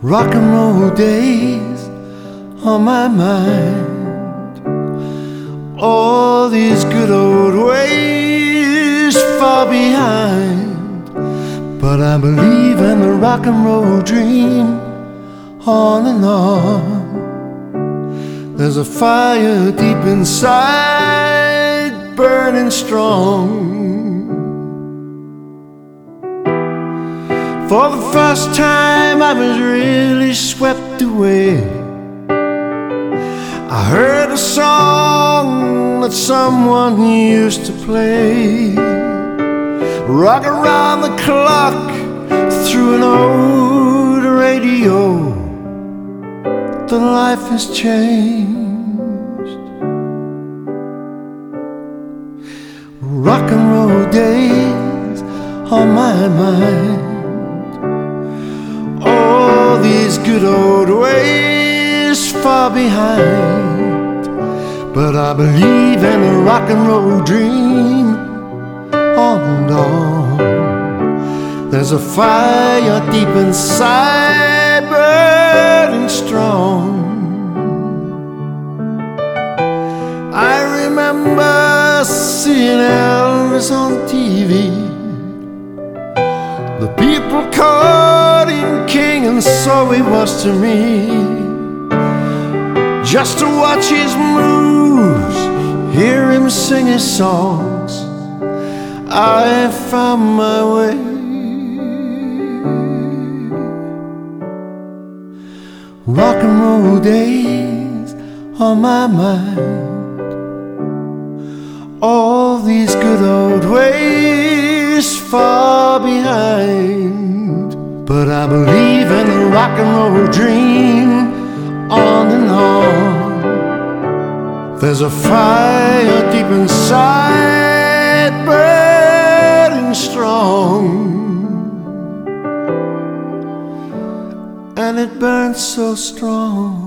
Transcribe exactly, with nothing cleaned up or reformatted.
rock and roll days on my mind. All these good old ways far behind, but I believe in the rock and roll dream on and on. There's a fire deep inside, burning strong. For the first time I was really swept away. I heard a song that someone used to play, rock around the clock through an old radio. The life has changed. Rock and roll days on my mind. All these good old ways far behind, but I believe in a rock and roll dream on and on. There's a fire deep inside, burning strong. I remember seeing Elvis on T V, the people called him king, and so he was to me. Just to watch his moves, hear him sing his songs, I found my way. Rock and roll days on my mind. All these good old ways far behind, but I believe in the rock and roll dream on and on. There's a fire deep inside, burning strong, and it burns so strong.